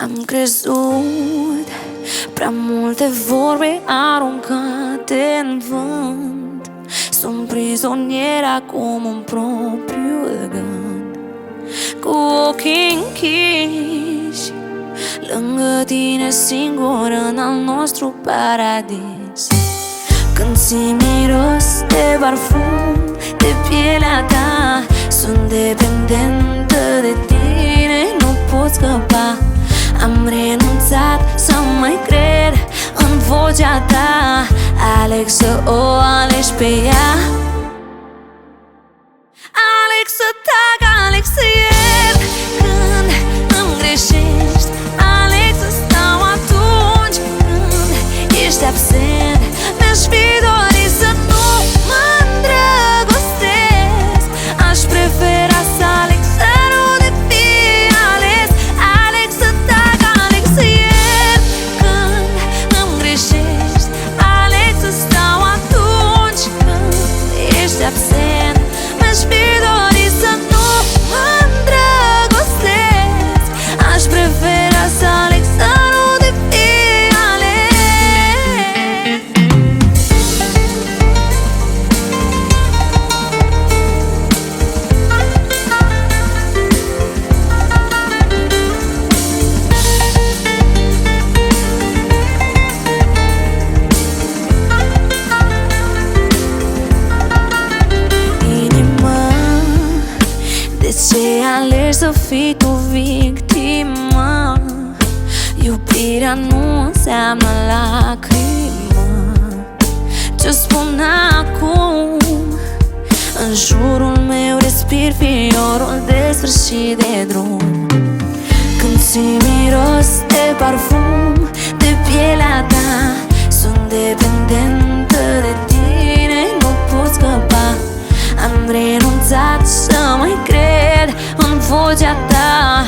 Am crezut prea multe vorbe aruncate în vânt. Sunt prizonier acum în propriul gând, cu ochii închiși lângă tine singur în al nostru paradis. Când simt miros de parfum de pielea ta, sunt dependentă de tine, nu pot scăpa. Am renunțat să mai cred în vocea ta, aleg să o alegi pe ea. Aleg să tac, aleg să iert când îmi greșești. Aleg să stau atunci când ești absent. Mi-aș fi dorit să nu mă îndrăgostesc. Aș prefera să aleg să nu te fii ales. Aleg să tac, aleg să iert când îmi greșești. Aleg să stau atunci când ești absent. Mi-aș fi dorit să nu mă îndrăgostesc. Aș prefera să aleg să nu te fii ales. Inima, de ce alegi să fii tu victima? Iubirea nu înseamnă lacrimă. Ce spun acum? În jurul meu respir fiorul de sfârșit de drum. Când simt miros de parfum de pielea ta, sunt dependentă de tine, nu pot scăpa. Am renunțat să mai cred în vocea ta.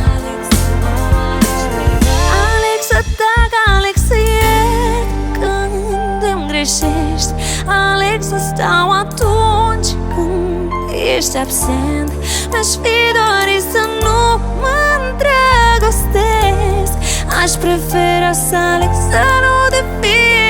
Aleg să tac, aleg să iert când îmi greșești. Aleg să stau atunci când ești absent. Mi-aș fi dorit să nu mă îndrăgostesc. Aș prefera să aleg să nu te fii